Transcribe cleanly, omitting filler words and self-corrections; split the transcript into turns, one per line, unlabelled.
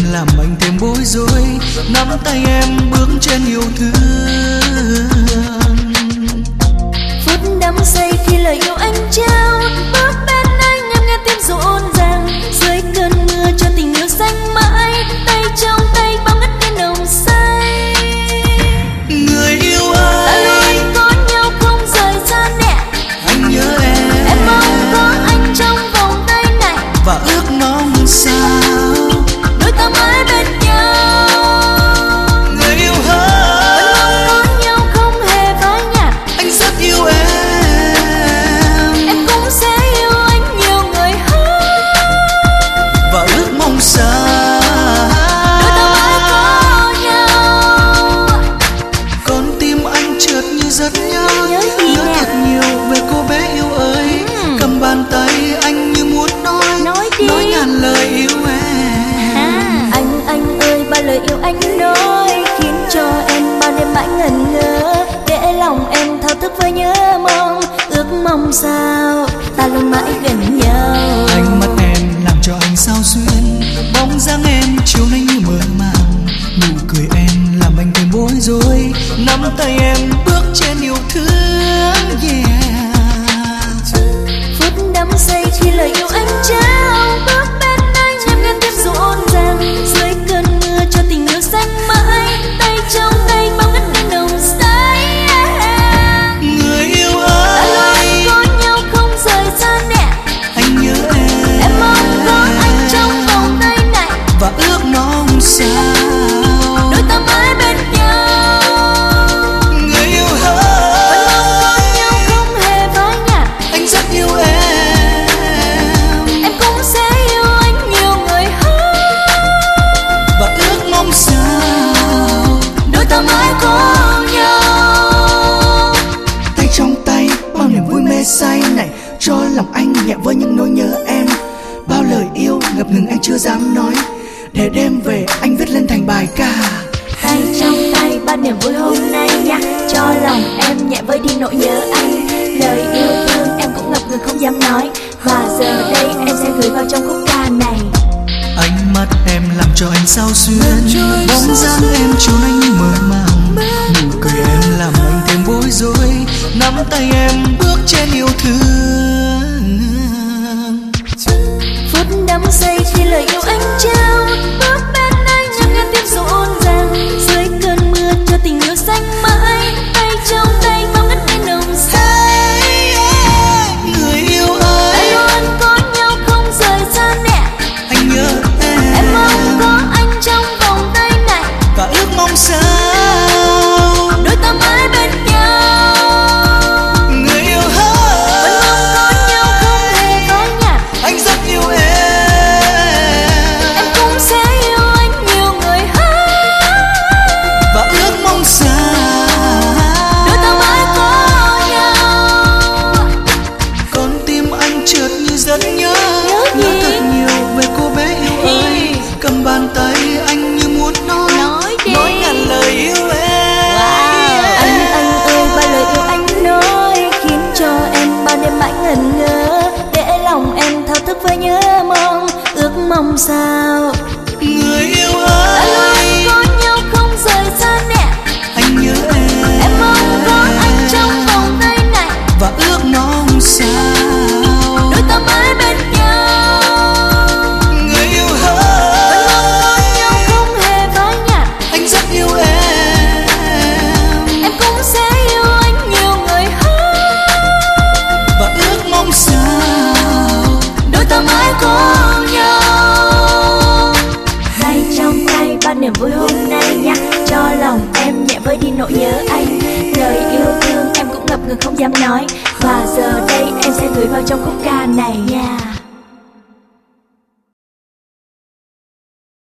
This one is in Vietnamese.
làm anh thêm bối rối. Nắm tay em bước trên yêu thương.
Phút đắm say khi lời yêu anh trao, bước bên anh em nghe tim rộn ràng. Dưới cơn mưa cho tình yêu xanh mãi, tay trong tay bao ngất ngây nồng say.
Người yêu ơi,
ta luôn có nhau không rời xa nè.
anh nhớ
Em mong có anh trong vòng tay này,
và ước mong sao
đôi ta mãi bên nhau.
người yêu
Vẫn
ơi,
mong có nhau không hề phai nhạt.
anh rất yêu em
Cũng sẽ yêu anh nhiều người hơn,
và ước mong sao
đôi ta mãi có nhau.
con tim anh chợt như rất nhớ
Nhớ gì nè?
thật nhiều về cô bé yêu ơi. Cầm bàn tay anh như muốn
Nói đi.
nói ngàn lời yêu em.
Anh ơi, bao lời yêu anh nói khiến cho em bao đêm mãi ngẩn ngơ, để lòng em thao thức với nhớ mong, ước mong sao ta luôn mãi gần nhau.
Ánh mắt em làm cho anh sao xuyên, bóng dáng em chiều nay như mơ màng. Nụ cười em làm anh thêm bối rối. Nắm tay em bước trên yêu thương, yeah.
Phút đắm say khi lời yêu anh trao, bước bên anh em nghe tim rộn ràng. Dưới cơn mưa cho tình yêu xanh mãi, tay trong tay bao ngất ngây nồng say.
Người yêu
Ta
ơi,
luôn có nhau không rời xa nè.
anh nhớ
Em mong có anh trong vòng tay này,
và ước mong sao
đôi ta mãi bên nhau.
người yêu
Vẫn
ơi,
mong có nhau không hề phai nhạt.
anh rất yêu em
Cũng sẽ yêu anh nhiều người hơn,
và ước mong sao
đôi ta mãi có nhau.
tay trong tay bao niềm vui mê say này, cho lòng anh nhẹ với những nỗi nhớ em. Bao lời yêu ngập ngừng anh chưa dám nói, để đêm về anh viết lên thành bài ca.
Tay trong tay bao niềm vui hôm nay nha, cho lòng em nhẹ với đi nỗi nhớ anh. Lời yêu thương em cũng ngập ngừng không dám nói, và giờ đây em sẽ gửi vào trong khúc ca này.
Ánh mắt em làm cho anh sao xuyên, bóng dáng em chiều nay như mơ màng. Nụ cười em làm anh thêm bối rối. Nắm tay em bước trên yêu thương.
Phút đắm say khi lời yêu anh trao, bước bên anh em nghe tim rộn ràng. Dưới cơn mưa cho tình yêu xanh mãi, tay trong tay bao ngất ngây nồng say.
Người yêu
Ta
ơi,
luôn có nhau không rời xa nè.
anh nhớ
Em mong có anh trong vòng tay này,
và ước mong sao
đôi ta mãi bên nhau.
người yêu
Vẫn mong có
ơi,
nhau không hề phai nhạt.
anh rất yêu em
Cũng sẽ yêu anh nhiều người hơn,
và ước mong sao
đôi ta mãi có nhau.
con tim anh chợt như rất nhớ
Nhớ gì?
thật nhiều về cô bé yêu ơi. Cầm bàn tay anh như muốn nói
Đi.
nói ngàn lời yêu em.
Anh ơi, bao lời yêu anh nói khiến cho em bao đêm mãi ngẩn ngơ, để lòng em thao thức với nhớ mong, ước mong sao
Người yêu
ta
ơi,
luôn có nhau không rời xa nè.
anh nhớ
Em mong có anh trong vòng tay này,
và ước mong sao
đôi ta mãi bên nhau.
người yêu
Vẫn
ơi,
mong có nhau không hề phai nhạt.
anh rất yêu em
Cũng sẽ yêu anh nhiều người hơn,
và ước mong sao
đôi ta mãi có nhau. Tay trong tay bao niềm vui hôm nay nha, cho lòng em nhẹ với đi nỗi nhớ anh. Lời yêu thương em cũng ngập ngừng không dám nói, và giờ đây em sẽ gửi vào trong khúc ca này nha.